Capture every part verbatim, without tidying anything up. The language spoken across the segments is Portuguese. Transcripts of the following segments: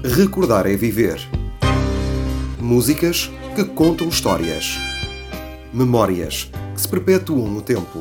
Recordar é viver. Músicas que contam histórias. Memórias que se perpetuam no tempo.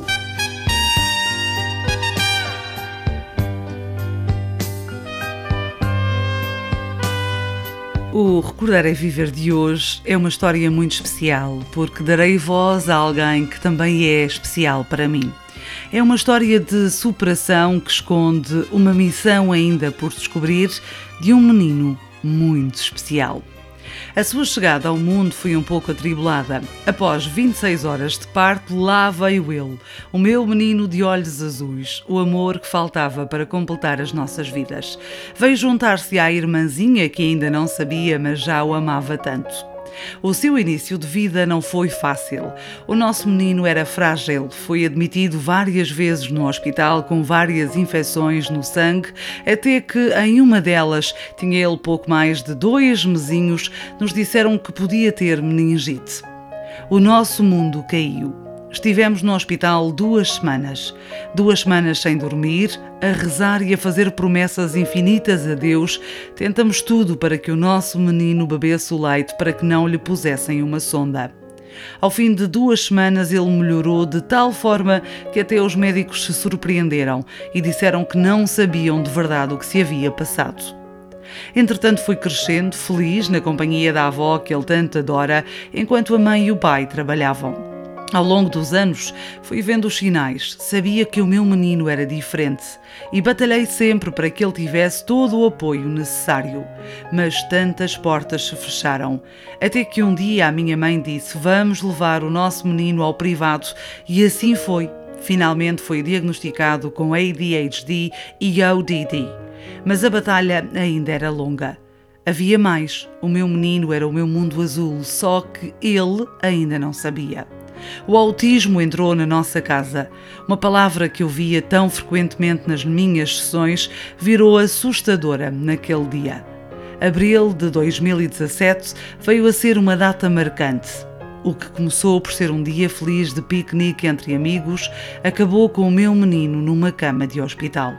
O Recordar é Viver de hoje é uma história muito especial, porque darei voz a alguém que também é especial para mim. É uma história de superação que esconde uma missão ainda por descobrir de um menino muito especial. A sua chegada ao mundo foi um pouco atribulada. Após vinte e seis horas de parto, lá veio ele, o meu menino de olhos azuis, o amor que faltava para completar as nossas vidas. Veio juntar-se à irmãzinha que ainda não sabia, mas já o amava tanto. O seu início de vida não foi fácil. O nosso menino era frágil, foi admitido várias vezes no hospital com várias infecções no sangue, até que em uma delas, tinha ele pouco mais de dois mesinhos, nos disseram que podia ter meningite. O nosso mundo caiu. Estivemos no hospital duas semanas. Duas semanas sem dormir, a rezar e a fazer promessas infinitas a Deus. Tentamos tudo para que o nosso menino bebesse o leite para que não lhe pusessem uma sonda. Ao fim de duas semanas ele melhorou de tal forma que até os médicos se surpreenderam e disseram que não sabiam de verdade o que se havia passado. Entretanto foi crescendo, feliz, na companhia da avó que ele tanto adora, enquanto a mãe e o pai trabalhavam. Ao longo dos anos, fui vendo os sinais, sabia que o meu menino era diferente e batalhei sempre para que ele tivesse todo o apoio necessário. Mas tantas portas se fecharam, até que um dia a minha mãe disse: vamos levar o nosso menino ao privado, e assim foi. Finalmente foi diagnosticado com A D H D e O D D, mas a batalha ainda era longa. Havia mais, o meu menino era o meu mundo azul, só que ele ainda não sabia. O autismo entrou na nossa casa. Uma palavra que eu via tão frequentemente nas minhas sessões virou assustadora naquele dia. Abril de dois mil e dezassete veio a ser uma data marcante. O que começou por ser um dia feliz de piquenique entre amigos acabou com o meu menino numa cama de hospital.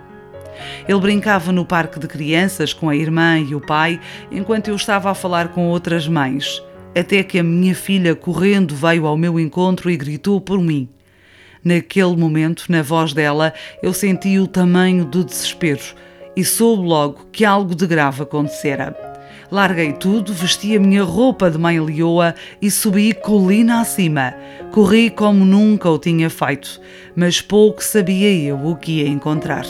Ele brincava no parque de crianças com a irmã e o pai, enquanto eu estava a falar com outras mães. Até que a minha filha, correndo, veio ao meu encontro e gritou por mim. Naquele momento, na voz dela, eu senti o tamanho do desespero e soube logo que algo de grave acontecera. Larguei tudo, vesti a minha roupa de mãe leoa e subi colina acima. Corri como nunca o tinha feito, mas pouco sabia eu o que ia encontrar.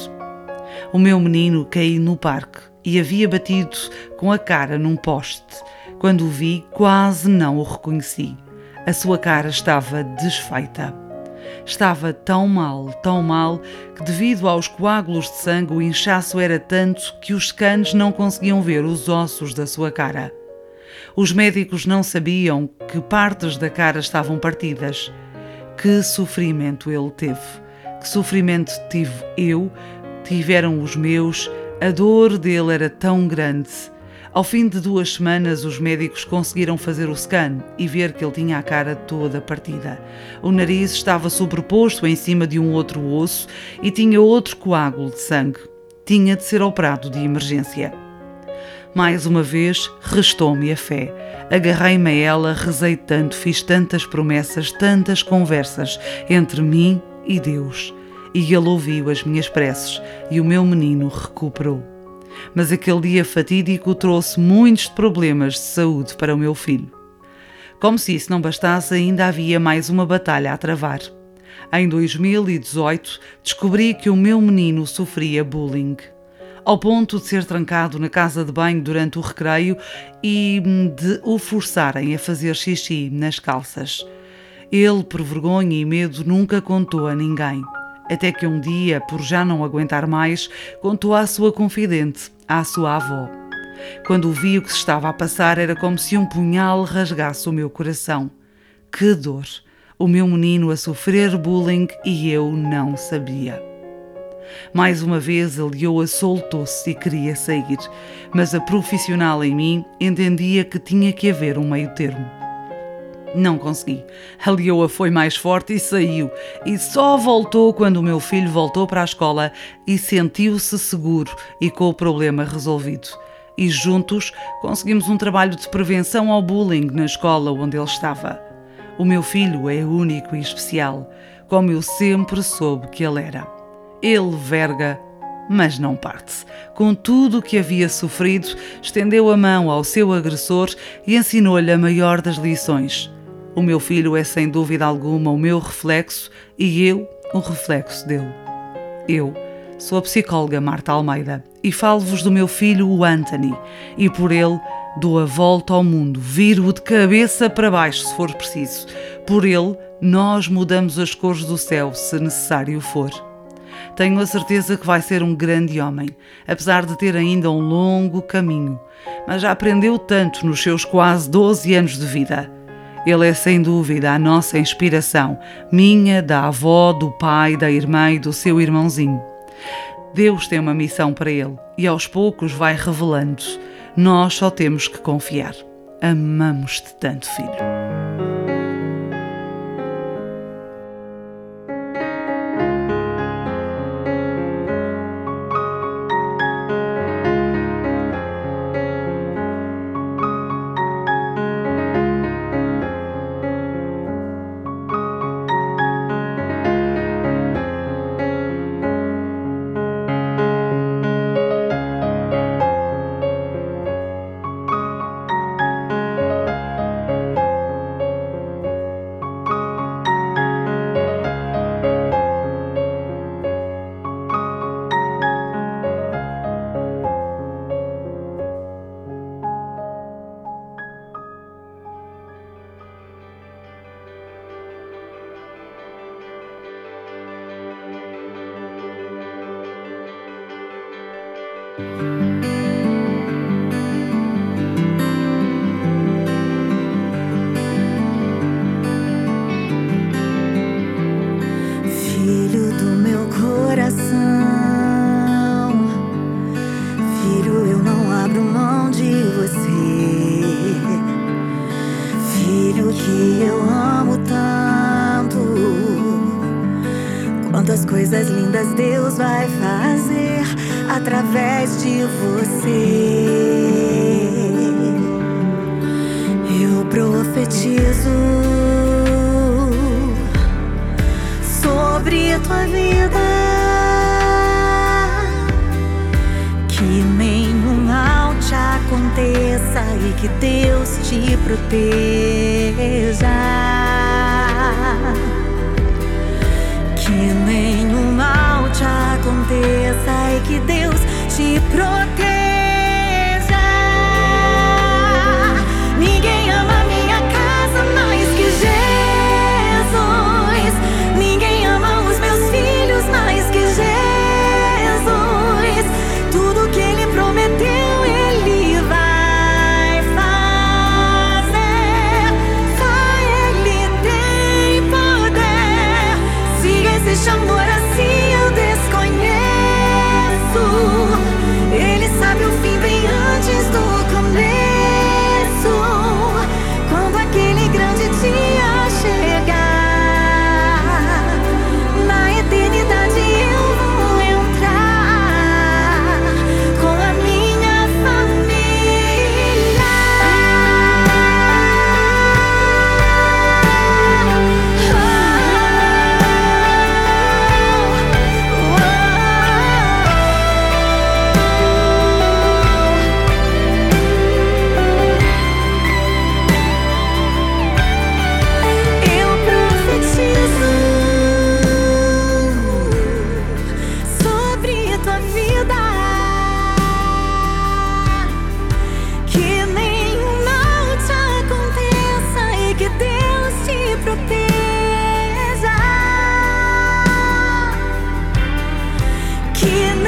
O meu menino caiu no parque e havia batido com a cara num poste. Quando o vi, quase não o reconheci. A sua cara estava desfeita. Estava tão mal, tão mal, que devido aos coágulos de sangue o inchaço era tanto que os scanes não conseguiam ver os ossos da sua cara. Os médicos não sabiam que partes da cara estavam partidas. Que sofrimento ele teve. Que sofrimento tive eu, tiveram os meus, a dor dele era tão grande. Ao fim de duas semanas, os médicos conseguiram fazer o scan e ver que ele tinha a cara toda partida. O nariz estava sobreposto em cima de um outro osso e tinha outro coágulo de sangue. Tinha de ser operado de emergência. Mais uma vez, restou-me a fé. Agarrei-me a ela, rezei tanto, fiz tantas promessas, tantas conversas entre mim e Deus. E ele ouviu as minhas preces e o meu menino recuperou. Mas aquele dia fatídico trouxe muitos problemas de saúde para o meu filho. Como se isso não bastasse, ainda havia mais uma batalha a travar. Em dois mil e dezoito, descobri que o meu menino sofria bullying, ao ponto de ser trancado na casa de banho durante o recreio e de o forçarem a fazer xixi nas calças. Ele, por vergonha e medo, nunca contou a ninguém. Até que um dia, por já não aguentar mais, contou à sua confidente, à sua avó. Quando vi o que se estava a passar, era como se um punhal rasgasse o meu coração. Que dor! O meu menino a sofrer bullying e eu não sabia. Mais uma vez a leoa soltou-se e queria sair, mas a profissional em mim entendia que tinha que haver um meio termo. Não consegui. A leoa foi mais forte e saiu. E só voltou quando o meu filho voltou para a escola e sentiu-se seguro e com o problema resolvido. e juntos conseguimos um trabalho de prevenção ao bullying na escola onde ele estava. O meu filho é único e especial, como eu sempre soube que ele era. Ele verga, mas não parte. Com tudo o que havia sofrido, estendeu a mão ao seu agressor e ensinou-lhe a maior das lições. O meu filho é sem dúvida alguma o meu reflexo e eu o reflexo dele. Eu sou a psicóloga Marta Almeida e falo-vos do meu filho, o Anthony, e por ele dou a volta ao mundo, viro-o de cabeça para baixo se for preciso. Por ele nós mudamos as cores do céu se necessário for. Tenho a certeza que vai ser um grande homem, apesar de ter ainda um longo caminho, mas já aprendeu tanto nos seus quase doze anos de vida. Ele é sem dúvida a nossa inspiração, minha, da avó, do pai, da irmã e do seu irmãozinho. Deus tem uma missão para ele e aos poucos vai revelando. Nós só temos que confiar. Amamos-te tanto, filho. Filho do meu coração, filho, eu não abro mão de você. Filho que eu amo tanto, quantas coisas lindas Deus vai fazer através de você. Eu profetizo sobre tua vida, que nenhum mal te aconteça e que Deus te proteja. Que nenhum mal te aconteça e que Deus te proteja. Ninguém ama minha casa mais que Jesus. Ninguém ama os meus filhos mais que Jesus. Tudo que Ele prometeu, Ele vai fazer. Só Ele tem poder. Siga esse amor assim, eu desconheço. Ele sabe o fim bem antes do começo. Quando aquele grande dia chegar, na eternidade eu vou entrar com a minha família. Eu profetizo sobre tua vida, que nenhum mal te aconteça e que Deus te proteja. Que